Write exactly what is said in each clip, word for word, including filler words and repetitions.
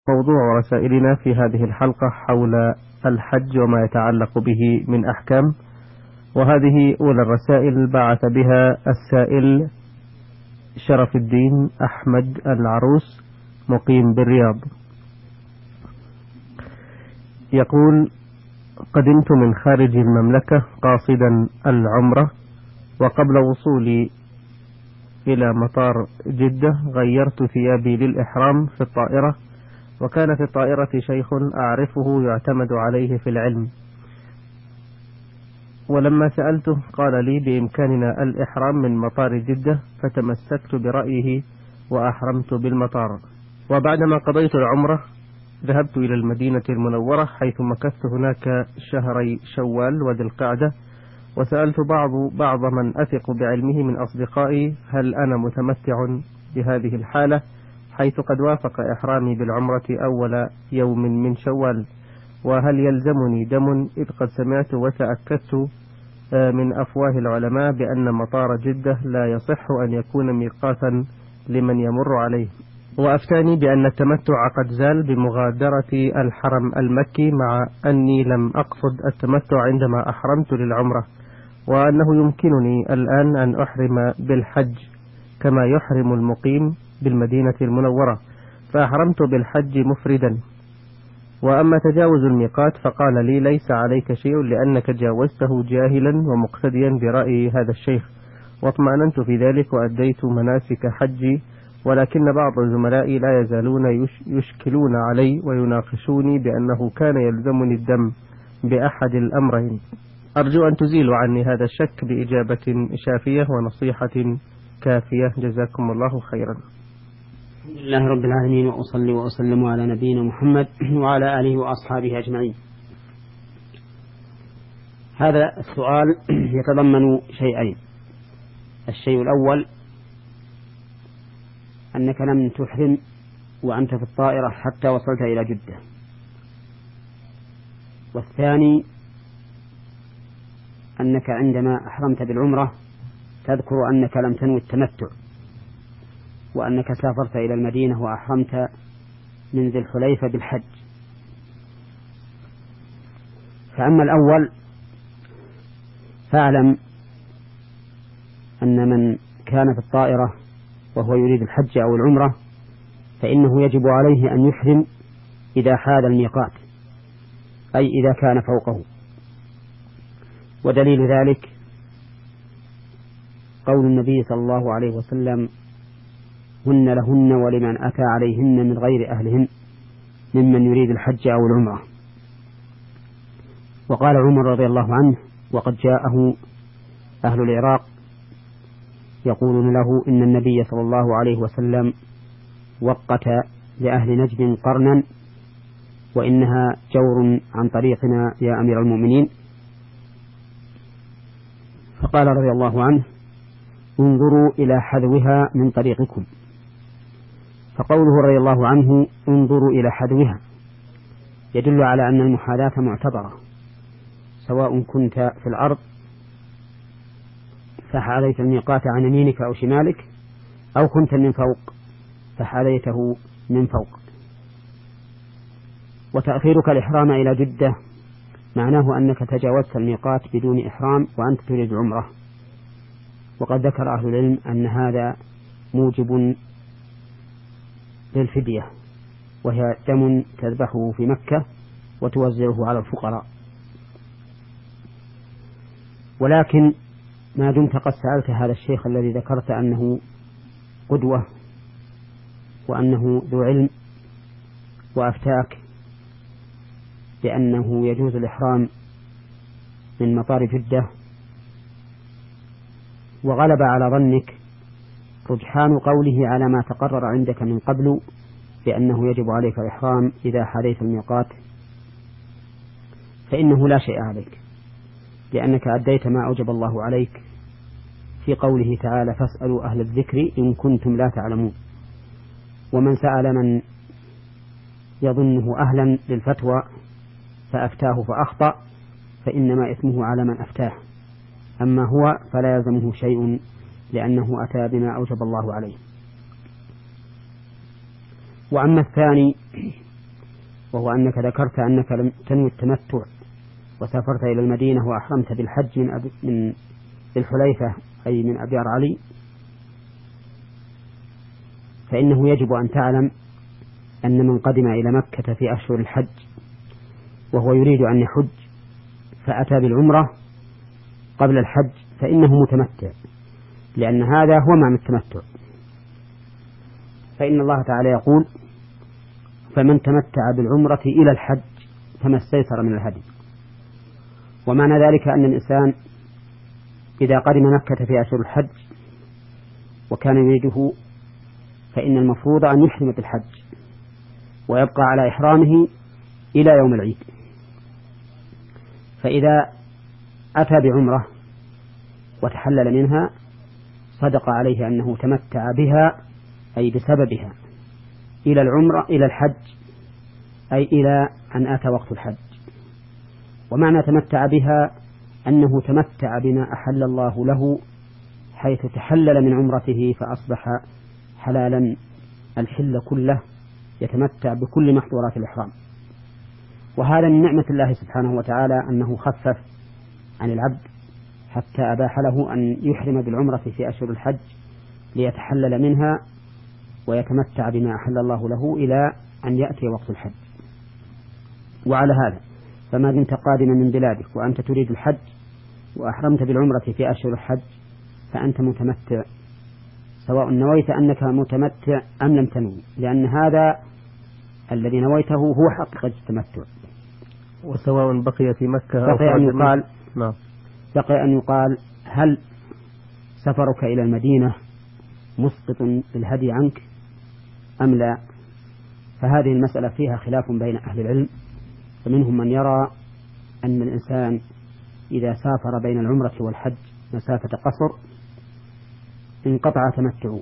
موضوع رسائلنا في هذه الحلقة حول الحج وما يتعلق به من أحكام، وهذه أولى الرسائل بعث بها السائل شرف الدين أحمد العروس مقيم بالرياض. يقول: قدمت من خارج المملكة قاصدا العمرة، وقبل وصولي إلى مطار جدة غيرت ثيابي للإحرام في الطائرة، وكان في الطائرة شيخ أعرفه يعتمد عليه في العلم، ولما سألته قال لي بإمكاننا الإحرام من مطار جدة، فتمسكت برأيه وأحرمت بالمطار. وبعدما قضيت العمرة ذهبت إلى المدينة المنورة، حيث مكثت هناك شهري شوال وذي القعدة، وسألت بعض بعض من أثق بعلمه من أصدقائي هل أنا متمتع بهذه الحالة، حيث قد وافق إحرامي بالعمرة أول يوم من شوال، وهل يلزمني دم، إذ قد سمعت وتأكدت من أفواه العلماء بأن مطار جدة لا يصح أن يكون ميقاتا لمن يمر عليه، وأفتاني بأن التمتع قد زال بمغادرة الحرم المكي، مع أني لم أقصد التمتع عندما أحرمت للعمرة، وأنه يمكنني الآن أن أحرم بالحج كما يحرم المقيم بالمدينة المنورة، فأحرمت بالحج مفردا. وأما تجاوز الميقات فقال لي ليس عليك شيء، لأنك جاوزته جاهلا ومقتديا برأي هذا الشيخ، واطمأننت في ذلك وأديت مناسك حجي، ولكن بعض زملائي لا يزالون يشكلون علي ويناقشوني بأنه كان يلزمني الدم بأحد الأمرين. أرجو أن تزيلوا عني هذا الشك بإجابة شافية ونصيحة كافية، جزاكم الله خيرا. الحمد لله رب العالمين، وأصلي وأسلم على نبينا محمد وعلى آله وأصحابه أجمعين. هذا السؤال يتضمن شيئين. الشيء الأول أنك لم تحرم وأنت في الطائرة حتى وصلت إلى جدة، والثاني أنك عندما أحرمت بالعمرة تذكر أنك لم تنوي التمتع، وأنك سافرت إلى المدينة وأحرمت من ذي الحليفة بالحج. فأما الأول فاعلم أن من كان في الطائرة وهو يريد الحج أو العمرة فإنه يجب عليه أن يحرم إذا حال الميقات، أي إذا كان فوقه. ودليل ذلك قول النبي صلى الله عليه وسلم: هن لهن ولمن أتى عليهن من غير أهلهن ممن يريد الحج أو العمرة. وقال عمر رضي الله عنه وقد جاءه أهل العراق يقولون له إن النبي صلى الله عليه وسلم وقت لأهل نجد قرنا، وإنها جور عن طريقنا يا أمير المؤمنين. فقال رضي الله عنه: انظروا إلى حذوها من طريقكم. فقوله رضي الله عنه انظروا إلى حذوها يدل على أن المحاذاة معتبرة، سواء كنت في الأرض فحاذيت الميقات عن يمينك أو شمالك، أو كنت من فوق فحاذيته من فوق. وتأخيرك الإحرام إلى جدة معناه أنك تجاوزت الميقات بدون إحرام وأنت تريد عمرة، وقد ذكر أهل العلم أن هذا موجب للفدية، وهي دم تذبحه في مكة وتوزعه على الفقراء. ولكن ما دمت قد سألت هذا الشيخ الذي ذكرت أنه قدوة وأنه ذو علم وأفتاك بأنه يجوز الإحرام من مطار جدة، وغلب على ظنك رجحان قوله على ما تقرر عندك من قبل بأنه يجب عليك الإحرام إذا حديث الميقات، فإنه لا شيء عليك، لأنك أديت ما أوجب الله عليك في قوله تعالى: فاسألوا أهل الذكر إن كنتم لا تعلمون. ومن سأل من يظنه أهلا للفتوى فأفتاه فأخطأ فإنما إثمه على من أفتاه، أما هو فلا يلزمه شيء لأنه أتى بما أوجب الله عليه. وأما الثاني وهو أنك ذكرت أنك لم تنوي التمتع وسافرت إلى المدينة وأحرمت بالحج من أب... من الحليفة أي من أبيار علي، فإنه يجب أن تعلم أن من قدم إلى مكة في أشهر الحج وهو يريد أن يحج فأتى بالعمرة قبل الحج فإنه متمتع، لأن هذا هو معنى التمتع. فإن الله تعالى يقول: فمن تمتع بالعمرة إلى الحج فما استيسر من الهدي. ومعنى ذلك أن الإنسان إذا قدم مكة في أشهر الحج وكان يريده فإن المفروض أن يحرم بالحج ويبقى على إحرامه إلى يوم العيد. فإذا أتى بعمرة وتحلل منها صدق عليه أنه تمتع بها أي بسببها إلى العمرة إلى الحج، أي إلى أن أتى وقت الحج. ومعنى تمتع بها أنه تمتع بما أحل الله له، حيث تحلل من عمرته فأصبح حلالا الحل كله، يتمتع بكل محظورات الإحرام. وهذا من نعمة الله سبحانه وتعالى أنه خفف عن العبد حتى أباح له أن يحرم بالعمرة في أشهر الحج ليتحلل منها ويتمتع بما أحل الله له إلى أن يأتي وقت الحج. وعلى هذا فما دمت قادما من بلادك وأنت تريد الحج وأحرمت بالعمرة في أشهر الحج فأنت متمتع، سواء نويت أنك متمتع أم لم تنوي، لأن هذا الذي نويته هو حقيقة التمتع. وسواء بقي في مكة بقي أن يقال نعم بقي أن يقال هل سفرك إلى المدينة مسقط بالهدي عنك أم لا؟ فهذه المسألة فيها خلاف بين أهل العلم، فمنهم من يرى أن الإنسان إذا سافر بين العمرة والحج مسافة قصر انقطع تمتعه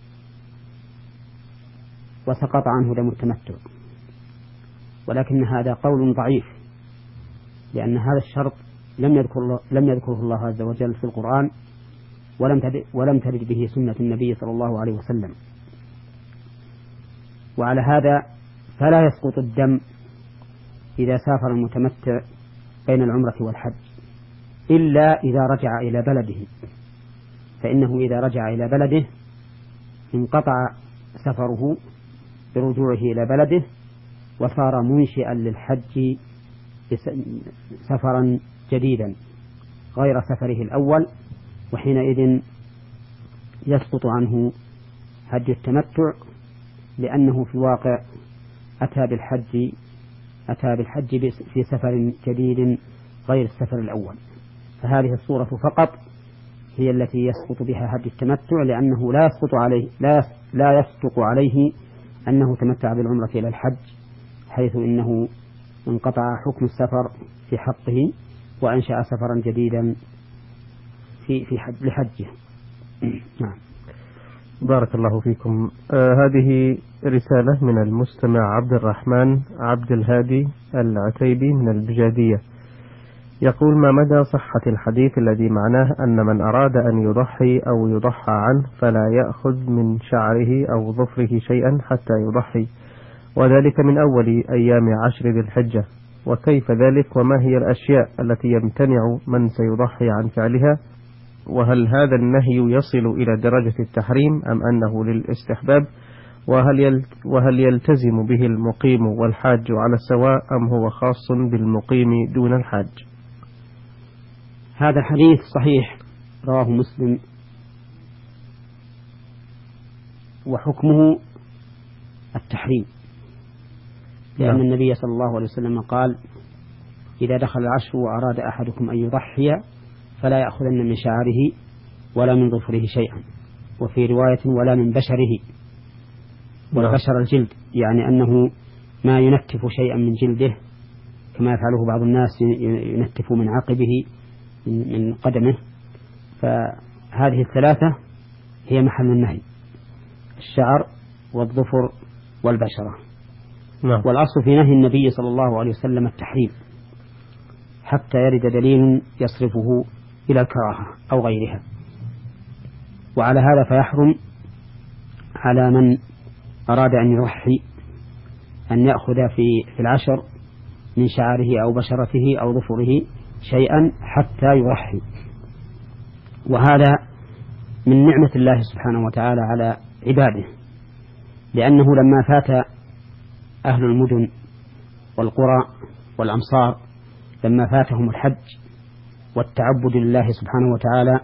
وسقط عنه دم التمتع، ولكن هذا قول ضعيف، لأن هذا الشرط لم يذكر الله لم يذكره الله عز وجل في القرآن، ولم ترد ولم ترد به سنة النبي صلى الله عليه وسلم. وعلى هذا فلا يسقط الدم إذا سافر المتمتع بين العمرة والحج إلا إذا رجع إلى بلده، فإنه إذا رجع إلى بلده انقطع سفره برجوعه إلى بلده وصار منشئا للحج سفرا جديدا غير سفره الأول، وحينئذ يسقط عنه هدي التمتع، لأنه في الواقع أتى بالحج أتى بالحج في سفر جديد غير السفر الأول. فهذه الصورة فقط هي التي يسقط بها هدي التمتع، لأنه لا يسقط عليه لا لا يصدق عليه أنه تمتع بالعمرة إلى الحج، حيث إنه انقطع حكم السفر في حقه وأنشأ سفرا جديدا في في حج لحجه. نعم. بارك الله فيكم. آه هذه رسالة من المستمع عبد الرحمن عبد الهادي العتيبي من البجادية، يقول: ما مدى صحة الحديث الذي معناه أن من أراد أن يضحي أو يضحى عنه فلا يأخذ من شعره أو ظفره شيئا حتى يضحي، وذلك من أول أيام عشر ذي الحجة، وكيف ذلك وما هي الأشياء التي يمتنع من سيضحي عن فعلها، وهل هذا النهي يصل إلى درجة التحريم أم أنه للاستحباب، وهل وهل يلتزم به المقيم والحاج على السواء أم هو خاص بالمقيم دون الحاج؟ هذا الحديث صحيح رواه مسلم، وحكمه التحريم، لأن نعم. النبي صلى الله عليه وسلم قال: إذا دخل العشر وأراد أحدكم أن يضحي فلا يأخذن من شعره ولا من ظفره شيئا، وفي رواية ولا من بشره، والبشر الجلد، يعني أنه ما ينتف شيئا من جلده كما يفعله بعض الناس، ينتف من عقبه من قدمه. فهذه الثلاثة هي محل النهي: الشعر والظفر والبشرة. نعم. والأصل في نهي النبي صلى الله عليه وسلم التحريم حتى يرد دليل يصرفه إلى الكراهة أو غيرها. وعلى هذا فيحرم على من أراد أن يضحي أن يأخذ في في العشر من شعره أو بشرته أو ظفره شيئا حتى يضحي. وهذا من نعمة الله سبحانه وتعالى على عباده، لأنه لما فات أهل المدن والقرى والأمصار لما فاتهم الحج والتعبد لله سبحانه وتعالى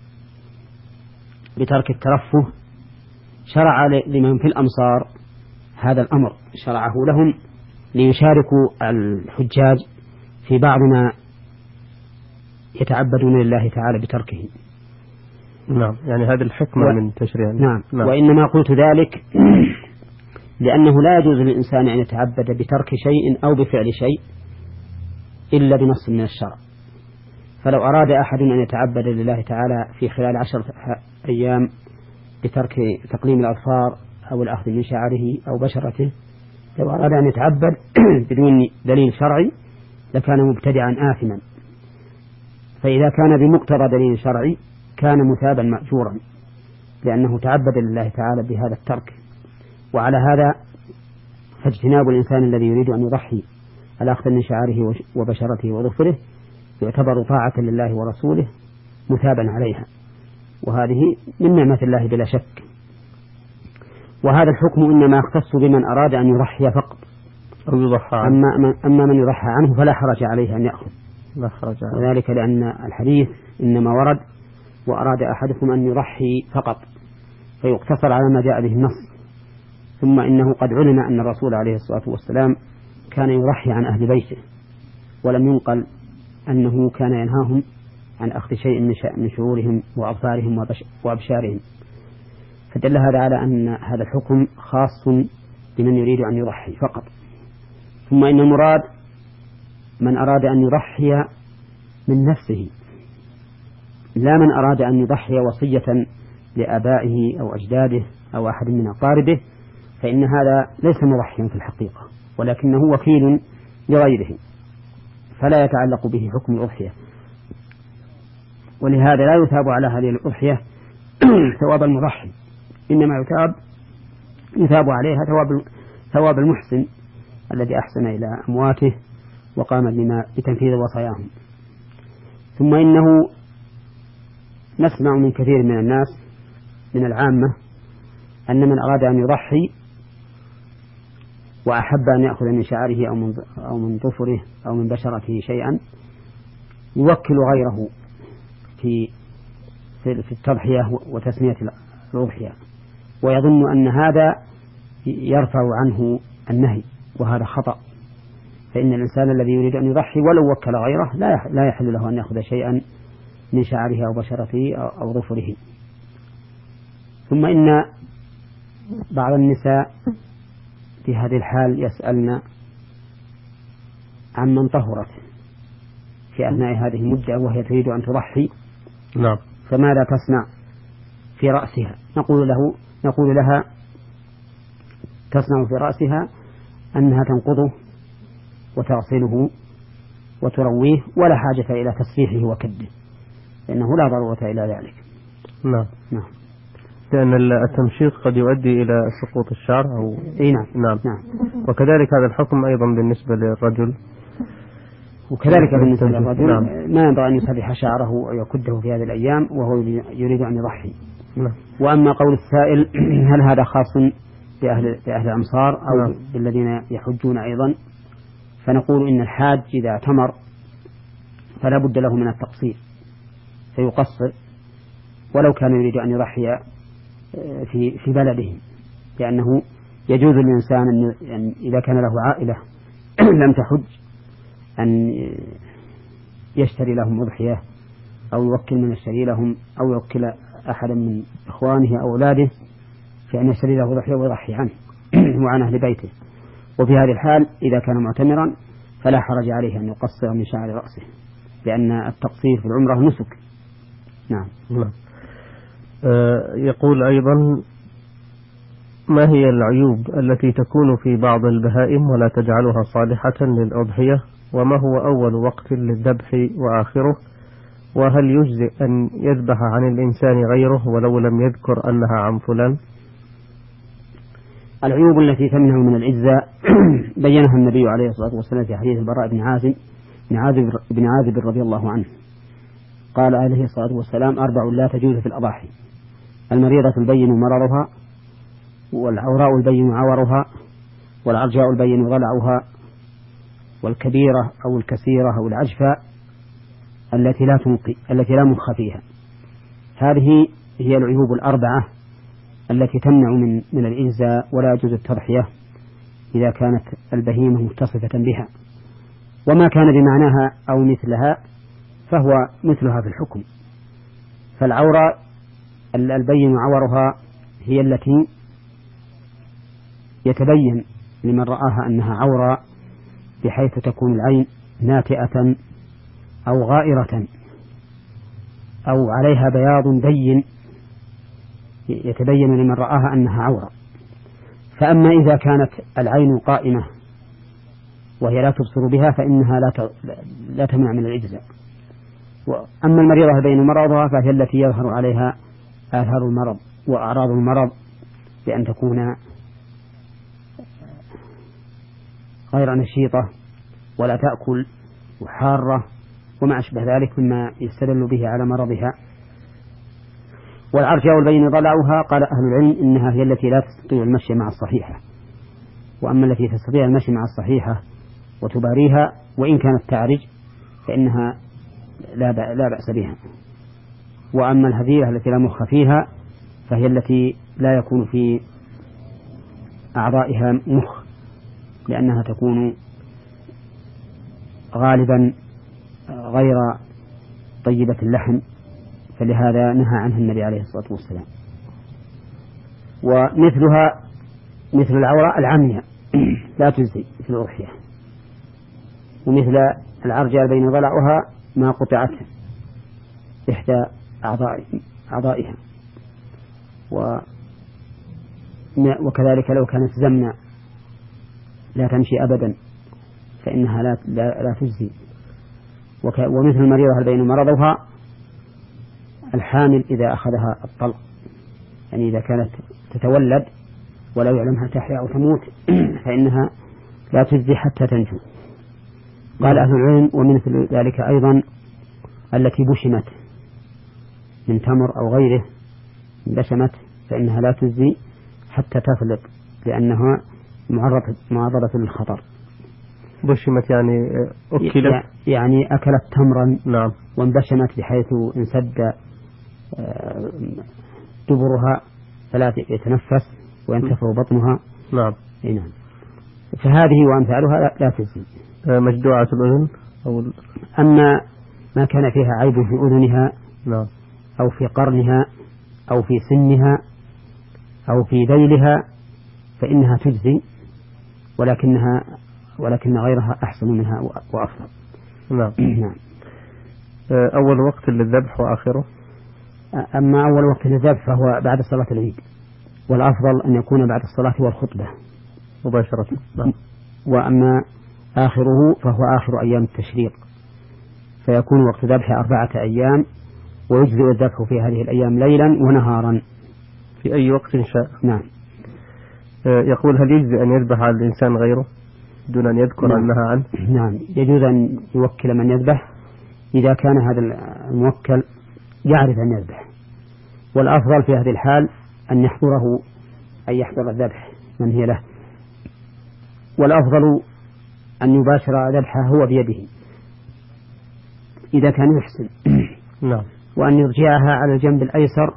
بترك الترفه، شرع لمن في الأمصار هذا الأمر، شرعه لهم ليشاركوا الحجاج في بعض ما يتعبدون لله تعالى بتركه. نعم، يعني هذه الحكمة و... من تشريع. نعم. نعم، وإنما قلت ذلك لأنه لا يجوز للإنسان أن يتعبد بترك شيء أو بفعل شيء إلا بنص من الشرع. فلو أراد أحد أن يتعبد لله تعالى في خلال عشرة أيام بترك تقليم الأظفار أو الأخذ من شعره أو بشرته، لو أراد أن يتعبد بدون دليل شرعي لكان مبتدعا آثما، فإذا كان بمقتضى دليل شرعي كان مثابا مأجورا، لأنه تعبد لله تعالى بهذا الترك. وعلى هذا فاجتناب الإنسان الذي يريد أن يضحي الأخذ من شعره وبشرته وظفره يعتبر طاعة لله ورسوله مثابا عليها، وهذه من نعمة الله بلا شك. وهذا الحكم إنما يختص بمن أراد أن يضحي فقط أو يضحى عنه. أما, أما من يضحى عنه فلا حرج عليه أن يأخذ، لا حرج عنه. وذلك لأن الحديث إنما ورد وأراد أحدكم أن يضحي فقط فيقتصر على ما جاء به النص. ثم إنه قد علم أن الرسول عليه الصلاة والسلام كان يضحي عن أهل بيته، ولم ينقل أنه كان ينهاهم عن أخذ شيء من شعورهم وأظفارهم وأبشارهم، فدل هذا على أن هذا الحكم خاص بمن يريد أن يضحي فقط. ثم إن المراد من أراد أن يضحي من نفسه، لا من أراد أن يضحي وصية لآبائه أو أجداده أو أحد من أقاربه، فإن هذا ليس مضحيا في الحقيقة ولكنه وكيل لغيره فلا يتعلق به حكم الأضحية، ولهذا لا يثاب على هذه الأضحية ثواب المضحي، إنما يثاب يثاب عليها ثواب ثواب المحسن الذي أحسن إلى أمواته وقام بما بتنفيذ وصاياهم. ثم إنه نسمع من كثير من الناس من العامة أن من أراد أن يضحي وأحب أن يأخذ من شعره أو من أو من ظفره أو من بشرته شيئا يوكل غيره في في التضحية وتسمية الأضحية، ويظن أن هذا يرفع عنه النهي، وهذا خطأ. فإن الإنسان الذي يريد أن يضحي ولو وكل غيره لا يحل له أن يأخذ شيئا من شعره أو بشرته أو ظفره. ثم إن بعض النساء في هذه الحال يسألن عمن طهرت في أثناء هذه المدة وهي تريد أن تضحي، نعم، فماذا تصنع في رأسها؟ نقول له نقول لها تصنع في رأسها أنها تنقضه وتغسله وترويه، ولا حاجة إلى تصفيحه وكده، لأنه لا ضرورة إلى ذلك. نعم نعم، لأن التمشيط قد يؤدي إلى سقوط الشعر أو إيه نعم. نعم. نعم. وكذلك هذا الحكم أيضا بالنسبة للرجل، وكذلك بالنسبة للرجل نعم. ما ينبغي أن يسرح شعره ويكده في هذه الأيام وهو يريد أن يضحي. نعم. وأما قول السائل هل هذا خاص بأهل, بأهل الأمصار أو نعم. بالذين يحجون أيضا، فنقول إن الحاج إذا اعتمر فلا بد له من التقصير فيقصر ولو كان يريد أن يضحي في في بلده، لأنه يجوز للإنسان أن إذا كان له عائلة لم تحج أن يشتري لهم أضحية أو يوكل من يشتري لهم أو يوكل أحدا من إخوانه أو أولاده في أن يشتري له أضحية ويضحي عنه وعن أهل بيته. وفي هذه الحال إذا كان معتمرا فلا حرج عليه أن يقصر من شعر رأسه، لأن التقصير في العمرة نسك. نعم. نعم. أه يقول أيضا ما هي العيوب التي تكون في بعض البهائم ولا تجعلها صالحة للأضحية، وما هو أول وقت للذبح وآخره، وهل يجزئ أن يذبح عن الإنسان غيره ولو لم يذكر أنها عن فلان؟ العيوب التي تمنع من العزة بينها النبي عليه الصلاة والسلام في حديث البراء بن عازب بن عازب بن عازب رضي الله عنه قال عليه الصلاة والسلام: أربع لا تجوز في الأضاحي: المريضة البين مرضها، والعوراء البين عورها، والعرجاء البين ضلعها، والكبيرة أو الكثيرة أو العجفاء التي لا تنقي التي لا مخ فيها. هذه هي العيوب الأربعة التي تمنع من من الإجزاء، ولا يجوز التضحية إذا كانت البهيمة متصفة بها. وما كان بمعناها أو مثلها فهو مثلها في الحكم. فالعورة البين عورها هي التي يتبين لمن رآها أنها عورة، بحيث تكون العين ناتئة أو غائرة أو عليها بياض بين يتبين لمن رآها أنها عورة. فأما إذا كانت العين قائمة وهي لا تبصر بها فإنها لا لا تمنع من الإجزاء. أما المريضة البين مرضها فهي التي يظهر عليها آثار المرض وأعراض المرض، بأن تكون غير نشيطة ولا تأكل وحارة وما أشبه ذلك مما يستدل به على مرضها. والعرجاء البين ضلعها قال أهل العلم إنها هي التي لا تستطيع المشي مع الصحيحة. وأما التي تستطيع المشي مع الصحيحة وتباريها وإن كانت تعرج فإنها لا لا بأس بها. وأما الهدية التي لا مخ فيها فهي التي لا يكون في أعضائها مخ، لأنها تكون غالبا غير طيبة اللحم، فلهذا نهى عنها النبي عليه الصلاة والسلام. ومثلها مثل العورة العمياء لا تجزي في الأضحية. ومثل العرجاء بين ضلعها ما قطعت إحدى أعضاء أعضائها. وكذلك لو كانت زمنة لا تمشي أبدا فإنها لا, لا, لا تجزي. ومثل المريضة البين مرضها الحامل إذا أخذها الطلق، يعني إذا كانت تتولد ولو يعلمها تحيا أو تموت فإنها لا تجزي حتى تنجو. قال أهل العلم ومثل ذلك أيضا التي بشمت من تمر أو غيره بشمت فإنها لا تجزي حتى تفلق، لأنها معرضة للخطر. بشمت يعني أكلت، يعني أكلت تمرا نعم وانبشمت بحيث انسد دبرها فلا يتنفس وينتفع بطنها. نعم. نعم. فهذه وأمثالها لا تجزي. مجدوعة الأذن أو أما ما كان فيها عيب في أذنها نعم أو في قرنها أو في سنها أو في ذيلها فإنها تجزي، ولكنها ولكن غيرها أحسن منها وأفضل. نعم. نعم. أول وقت للذبح وآخره. أما أول وقت للذبح فهو بعد صلاة العيد، والأفضل أن يكون بعد الصلاة والخطبة مباشرة. نعم. وأما آخره فهو آخر أيام التشريق، فيكون وقت ذبح أربعة أيام، ويجزئ الذبح في هذه الأيام ليلا ونهارا في أي وقت شاء. نعم. يقول هل يجزئ أن يذبح على الإنسان غيره دون أن يذكر نعم. أنها عنه؟ نعم، يجوز أن يوكل من يذبح إذا كان هذا الموكل يعرف أن يذبح، والأفضل في هذه الحال أن يحضره أن يحضر الذبح من هي له، والأفضل أن يباشر ذبحه هو بيده إذا كان يحسن. نعم. وأن يرجعها على الجنب الأيسر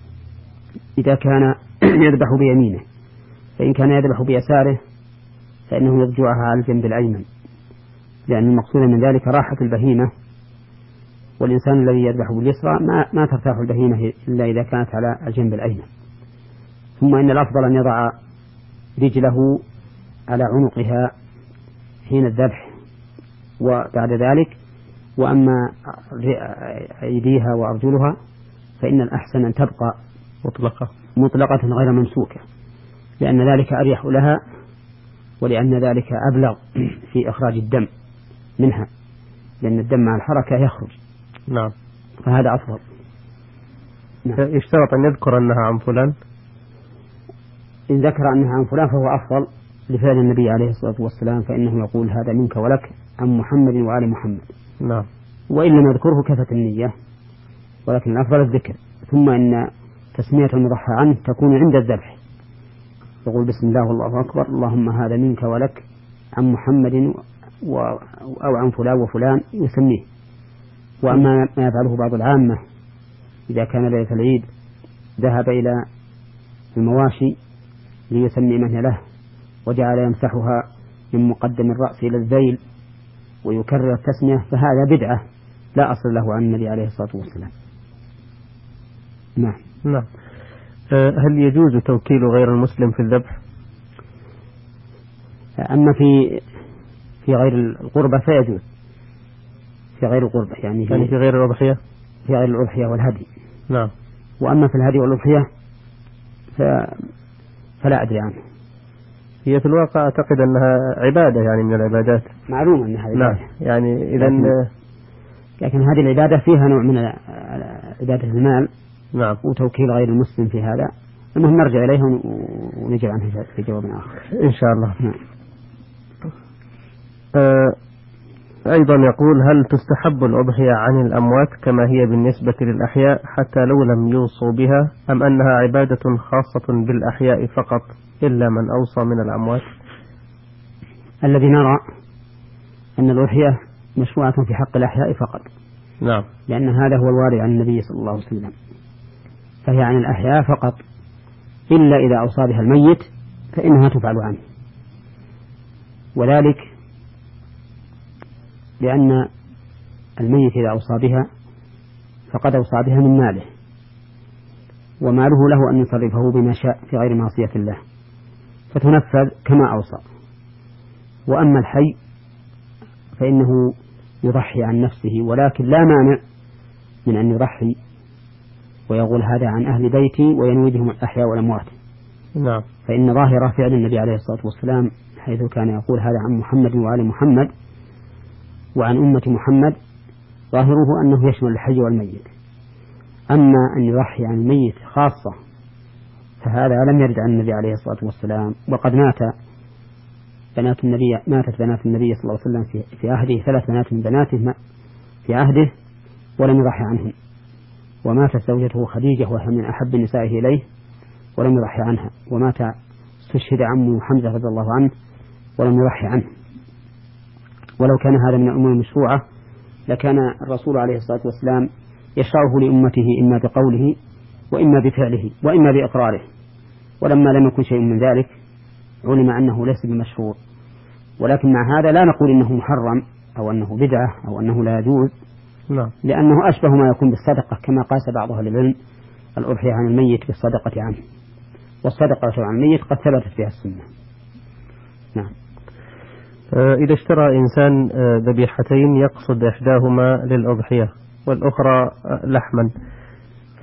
إذا كان يذبح بيمينه، فإن كان يذبح بيساره فإنه يرجعها على الجنب الأيمن، لأن المقصود من ذلك راحة البهيمة، والإنسان الذي يذبح باليسرى ما, ما ترتاح البهيمة إلا إذا كانت على الجنب الأيمن. ثم إن الأفضل أن يضع رجله على عنقها حين الذبح وبعد ذلك. وأما أيديها وأرجلها فإن الأحسن أن تبقى مطلقة مطلقة غير ممسوكة، لأن ذلك أريح لها، ولأن ذلك أبلغ في إخراج الدم منها، لأن الدم مع الحركة يخرج. نعم. فهذا أفضل. نعم. يشترط أن يذكر أنها عن فلان. إن ذكر أنها عن فلان فهو أفضل لفعل النبي عليه الصلاة والسلام، فإنه يقول هذا منك ولك عن محمد وآل محمد. نعم. وإن لم يذكره كفت النية، ولكن الأفضل الذكر. ثم إن تسمية المضحى عنه تكون عند الذبح، يقول بسم الله والله أكبر، اللهم هذا منك ولك عن محمد و... أو عن فلان وفلان يسميه. وأما ما يفعله بعض العامة إذا كان ليلة العيد ذهب إلى المواشي ليسمي من له وجعل يمسحها من مقدم الرأس إلى الذيل ويكرر التسمية، فهذا بدعة لا أصل له عن النبي عليه الصلاة والسلام. نعم. نعم. هل يجوز توكيل غير المسلم في الذبح؟ أما في في غير القربة فيجوز، في غير القربة يعني, يعني في غير الأضحية، في غير الأضحية والهدي. نعم. وأما في الهدي والأضحية ف... فلا أدري عنه. هي في الواقع أعتقد أنها عبادة يعني من العبادات، معلوم أنها عبادة. نعم. يعني إذا لكن... لكن هذه العبادة فيها نوع من عبادة المال. نعم. وتوكيل غير المسلم في هذا المهم نرجع إليه ونجيب عنه في جواب آخر إن شاء الله. نعم. آه أيضا يقول هل تستحب الأضحية عن الأموات كما هي بالنسبة للأحياء حتى لو لم يوصوا بها، أم أنها عبادة خاصة بالأحياء فقط إلا من أوصى من الأموات؟ الذي نرى أن الأضحية مشروعة في حق الأحياء فقط. نعم. لأن هذا هو الوارد عن النبي صلى الله عليه وسلم، فهي عن الأحياء فقط، إلا إذا أوصى بها الميت فإنها تفعل عنه. وذلك لأن الميت إذا أوصى بها فقد أوصى بها من ماله، وماله له أن يصرفه بما شاء في غير معصية الله، فتنفذ كما أوصى. وأما الحي فإنه يضحي عن نفسه، ولكن لا مانع من أن يضحي ويقول هذا عن أهل بيتي وينوي بهم الأحياء والأموات. نعم. فإن ظاهرة فعل النبي عليه الصلاة والسلام حيث كان يقول هذا عن محمد وآل محمد وعن أمة محمد، ظاهره أنه يشمل الحي والميت. أما أن يضحي عن الميت خاصة فهذا لم يرد عن النبي عليه الصلاة والسلام. وقد مات بنات النبي ماتت بنات النبي صلى الله عليه وسلم في عهده، ثلاث بنات من بناته في عهده ولم يضحي عنهن، وماتت زوجته خديجة وهي من أحب نسائه إليه ولم يضحي عنها، ومات استشهد عمه حمزة رضي الله عنه ولم يضحي عنه. ولو كان هذا من الأمور المشروعة لكان الرسول عليه الصلاة والسلام يشرعه لأمته إما بقوله وإما بفعله وإما بإقراره، ولما لم يكن شيء من ذلك علم أنه ليس بمشروع. ولكن مع هذا لا نقول إنه محرم أو أنه بدعة أو أنه لا يجوز، لا. لأنه أشبه ما يكون بالصدقة، كما قاس بعض أهل العلم الأضحية عن الميت بالصدقة عنه، والصدقة عن الميت قد ثبتت فيها السنة. نعم. إذا اشترى إنسان ذبيحتين يقصد إحداهما للأضحية والأخرى لحما، ف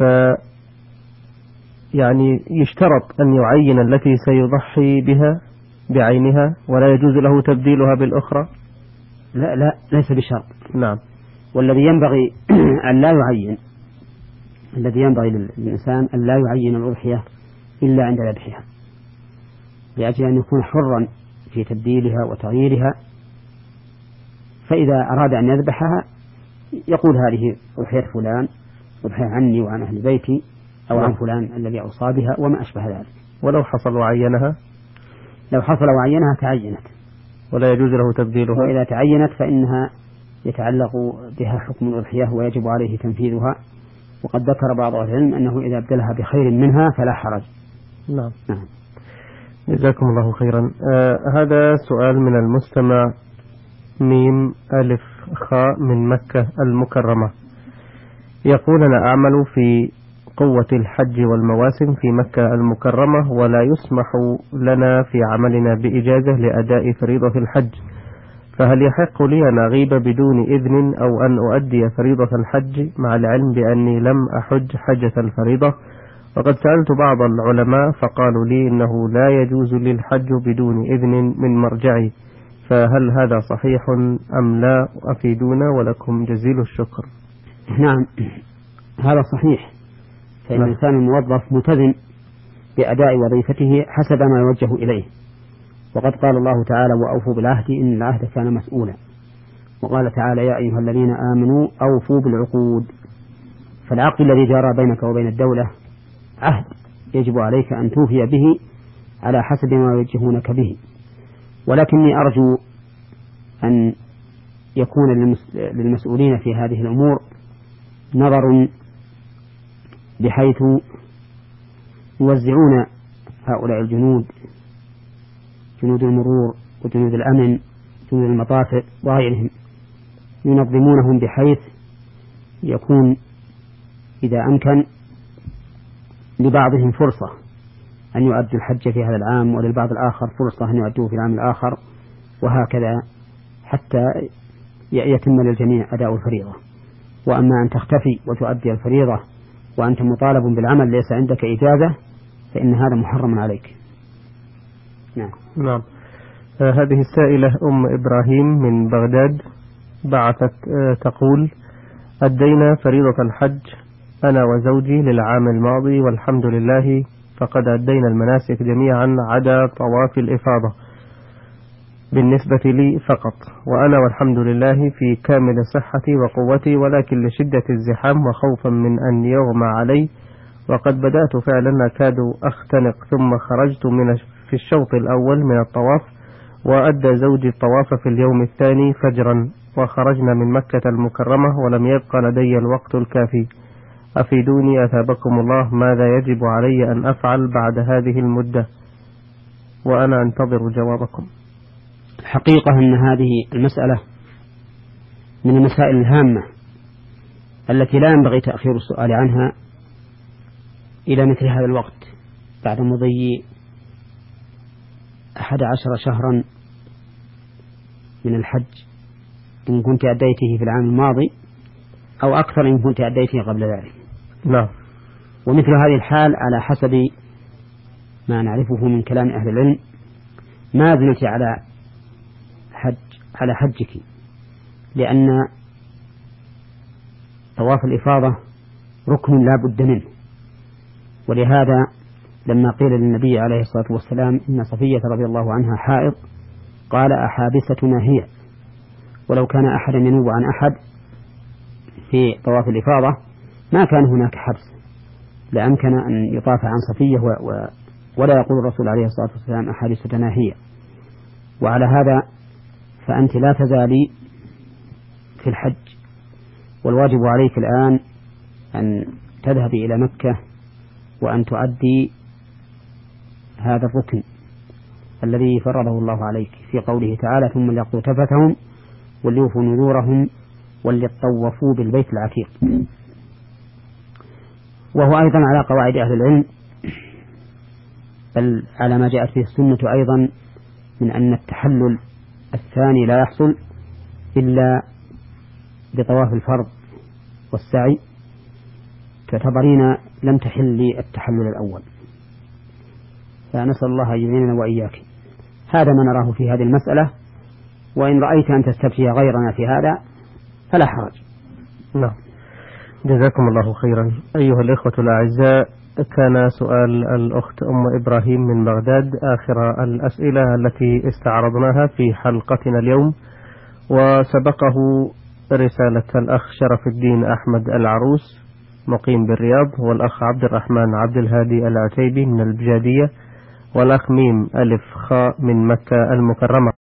يعني يشترط أن يعين التي سيضحي بها بعينها ولا يجوز له تبديلها بالأخرى؟ لا لا ليس بشرط. نعم. والذي ينبغي أن لا يعين الذي ينبغي للإنسان أن لا يعين الأضحية إلا عند ذبحها، لأجل أن يكون حرا في تبديلها وتغييرها. فإذا أراد أن يذبحها يقول هذه أضحية فلان، أضحية عني وعن أهل بيتي، أو عن فلان الذي أوصى بها وما أشبه ذلك. ولو حصل وعينها لو حصل وعينها تعينت ولا يجوز له تبديلها. وإذا تعينت فإنها يتعلق بها حكم الأضحية ويجب عليه تنفيذها. وقد ذكر بعض أهل العلم أنه إذا ابدلها بخير منها فلا حرج. نعم. نعم. جزاكم الله خيرا. آه هذا سؤال من المستمع ميم ألف خاء من مكة المكرمة، يقول أنا أعمل في قوة الحج والمواسم في مكة المكرمة، ولا يسمح لنا في عملنا بإجازة لأداء فريضة الحج، فهل يحق لي أن أغيب بدون إذن أو أن أؤدي فريضة الحج مع العلم بأني لم أحج حجة الفريضة؟ وقد سألت بعض العلماء فقالوا لي إنه لا يجوز للحج بدون إذن من مرجعي، فهل هذا صحيح أم لا؟ أفيدونا ولكم جزيل الشكر. نعم هذا صحيح. فإن الإنسان الموظف ملتزم بأداء وظيفته حسب ما يوجه إليه. وقد قال الله تعالى: وأوفوا بالعهد إن العهد كان مسؤولا. وقال تعالى: يا أيها الذين آمنوا أوفوا بالعقود. فالعقد الذي جرى بينك وبين الدولة عهد يجب عليك أن توفي به على حسب ما يوجهونك به. ولكني أرجو أن يكون للمسؤولين في هذه الأمور نظر بحيث يوزعون هؤلاء الجنود، جنود المرور وجنود الأمن، جنود المطافئ وغيرهم، ينظمونهم بحيث يكون إذا أمكن لبعضهم فرصة أن يؤدوا الحج في هذا العام، وللبعض الآخر فرصة أن يؤدوه في العام الآخر، وهكذا حتى يتم للجميع أداء الفريضة. وأما أن تختفي وتؤدي الفريضة وأنت مطالب بالعمل ليس عندك إجازة فإن هذا محرم عليك. نعم. نعم. آه هذه السائلة أم إبراهيم من بغداد بعثت آه تقول: أدينا فريضة الحج أنا وزوجي للعام الماضي والحمد لله، فقد أدينا المناسك جميعا عدا طواف الإفاضة بالنسبة لي فقط، وأنا والحمد لله في كامل صحتي وقوتي، ولكن لشدة الزحام وخوفا من أن يغمى علي وقد بدأت فعلا أكاد أختنق، ثم خرجت من في الشوط الأول من الطواف، وأدى زوجي الطواف في اليوم الثاني فجرا، وخرجنا من مكة المكرمة ولم يبقى لدي الوقت الكافي. أفيدوني أثابكم الله، ماذا يجب علي أن أفعل بعد هذه المدة؟ وأنا أنتظر جوابكم. الحقيقة أن هذه المسألة من المسائل الهامة التي لا ينبغي تأخير السؤال عنها إلى مثل هذا الوقت بعد مضي أحد عشر شهرا من الحج، إن كنت أديته في العام الماضي، أو أكثر إن كنت أديته قبل ذلك. لا. ومثل هذه الحال على حسب ما نعرفه من كلام أهل العلم ما زلت على حج على حجك، لأن طواف الإفاضة ركن لا بد منه. ولهذا لما قيل للنبي عليه الصلاة والسلام إن صفية رضي الله عنها حائض قال: أحابستنا هي. ولو كان أحدا ينوب عن أحد في طواف الإفاضة ما كان هناك حبس، لأمكن أن يطاف عن صفية و... و... ولا يقول الرسول عليه الصلاة والسلام: أحابستنا هي. وعلى هذا فأنت لا تزالي في الحج، والواجب عليك الآن أن تذهبي إلى مكة وأن تؤدي هذا الركن الذي فرضه الله عليك في قوله تعالى: ثم ليقضوا تفثهم وليوفوا نذورهم وليطوفوا بالبيت العتيق. وهو أيضا على قواعد أهل العلم، بل على ما جاءت فيه السنة أيضا، من أن التحلل الثاني لا يحصل إلا بطواف الفرض والسعي، تعتبرين لم تحلي التحلل الأول. فنسأل الله أن يعيننا وإياك. هذا ما نراه في هذه المسألة، وإن رأيت أن تستفتي غيرنا في هذا فلا حرج. نعم. جزاكم الله خيرا. أيها الإخوة الأعزاء، كان سؤال الأخت أم إبراهيم من بغداد آخر الأسئلة التي استعرضناها في حلقتنا اليوم، وسبقه رسالة الأخ شرف الدين أحمد العروس مقيم بالرياض، والأخ عبد الرحمن عبد الهادي العتيبي من البجادية، والأخ ميم ألف خاء من مكة المكرمة.